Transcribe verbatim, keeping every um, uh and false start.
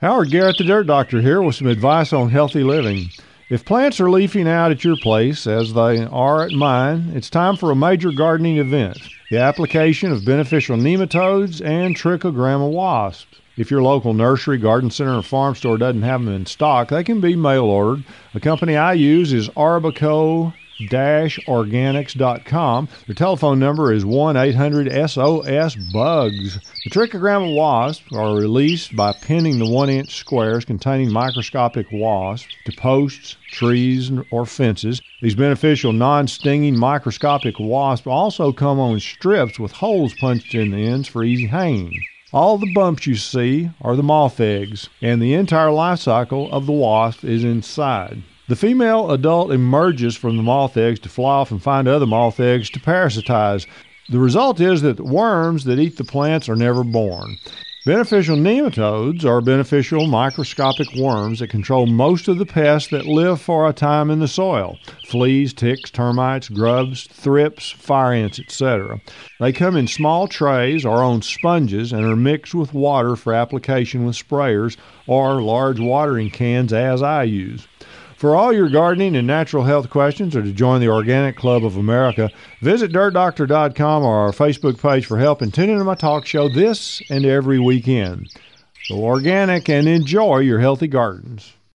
Howard Garrett, the Dirt Doctor, here with some advice on healthy living. If plants are leafing out at your place, as they are at mine, it's time for a major gardening event, the application of beneficial nematodes and trichogramma wasps. If your local nursery, garden center, or farm store doesn't have them in stock, they can be mail-ordered. The company I use is Arbico organics dot com. Their telephone number is one eight hundred S O S bugs. The trichogramma wasps are released by pinning the one-inch squares containing microscopic wasps to posts, trees, or fences. These beneficial, non-stinging microscopic wasps also come on strips with holes punched in the ends for easy hanging. All the bumps you see are the moth eggs, and the entire life cycle of the wasp is inside. The female adult emerges from the moth eggs to fly off and find other moth eggs to parasitize. The result is that worms that eat the plants are never born. Beneficial nematodes are beneficial microscopic worms that control most of the pests that live for a time in the soil: fleas, ticks, termites, grubs, thrips, fire ants, et cetera. They come in small trays or on sponges and are mixed with water for application with sprayers or large watering cans, as I use. For all your gardening and natural health questions or to join the Organic Club of America, visit dirt doctor dot com or our Facebook page for help and tune into my talk show this and every weekend. Go organic and enjoy your healthy gardens.